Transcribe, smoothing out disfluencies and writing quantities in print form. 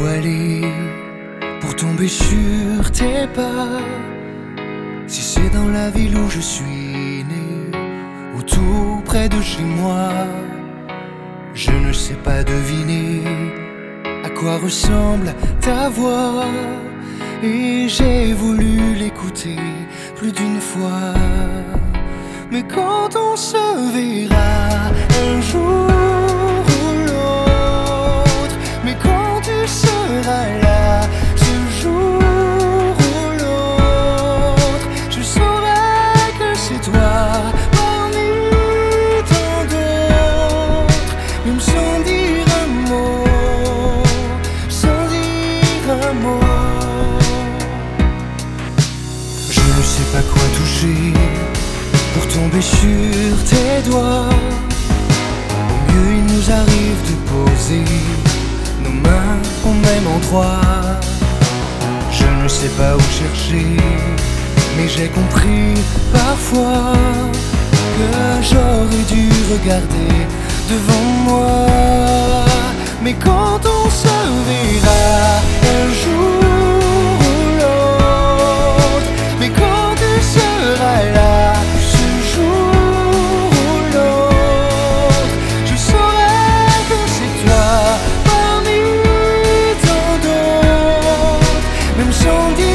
Où aller pour tomber sur tes pas? Si c'est dans la ville où je suis né, ou tout près de chez moi, je ne sais pas deviner à quoi ressemble ta voix. Et j'ai voulu l'écouter plus d'une fois. Mais quand on se verra un jour ou l'autre, mais quand tu seras là, ce jour ou l'autre, je saurai que c'est toi parmi tant d'autres. Même sans dire un mot, sans dire un mot. Je ne sais pas quoi toucher pour tomber sur tes doigts. Au mieux il nous arrive de poser nos mains au même endroit. Je ne sais pas où chercher, mais j'ai compris parfois que j'aurais dû regarder devant moi. Mais quand on se verra un jour ou l'autre, mais quand tu seras là, sans dire